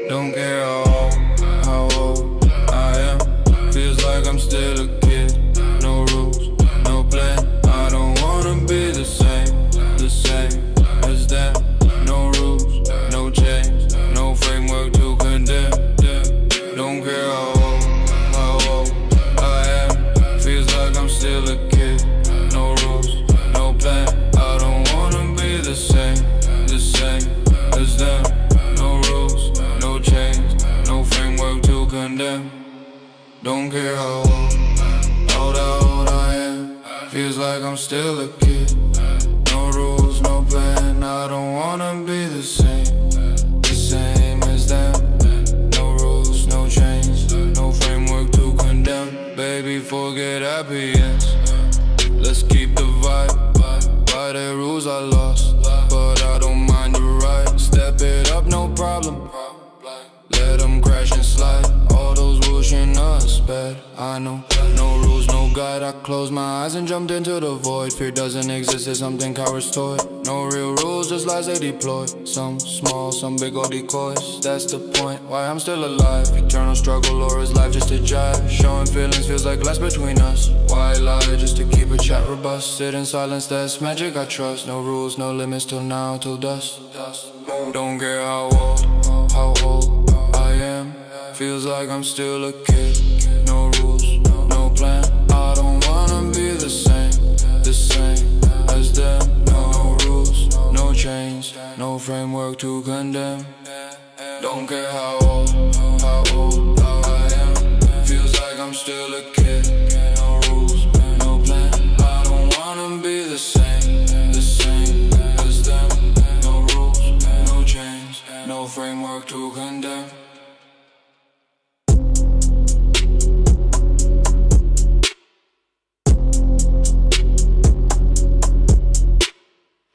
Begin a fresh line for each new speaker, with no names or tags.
Don't care how old I am. Feels like I'm still a kid. No rules, no plan. I don't wanna be the same as them. No rules, no change, no framework to condemn. Don't care how old I am. Feels like I'm still a kid. No rules, no plan. I don't wanna be the same as them. No rules, no change, no framework to condemn. Don't care how old I am. Feels like I'm still a kid. No rules, no plan. I don't wanna be the same as them. No rules, no change, no framework to condemn. Baby, forget happy ends. Let's keep the vibe. By the rules I lost, but I don't mind the ride. Step it up, no problem. Let them crash and slide. All those rules shouldn't us bad. I know, no rules, no guide. I closed my eyes and jumped into the void. Fear doesn't exist, it's something cowards toy. No real rules, just lies they deploy. Some small, some big old decoys. That's the point, why I'm still alive. Eternal struggle, or is life just a jive? Showing feelings feels like less between us. Why lie, just to keep a chat robust? Sit in silence, that's magic I trust. No rules, no limits till now, till dust. Don't care how old I am. Feels like I'm still a kid. No rules, no plan. I don't wanna be the same as them. No rules, no change, no framework to condemn. Don't care how old I am. Feels like I'm still a kid. No rules, no plan. I don't wanna be the same as them. No rules, no change, no framework to condemn.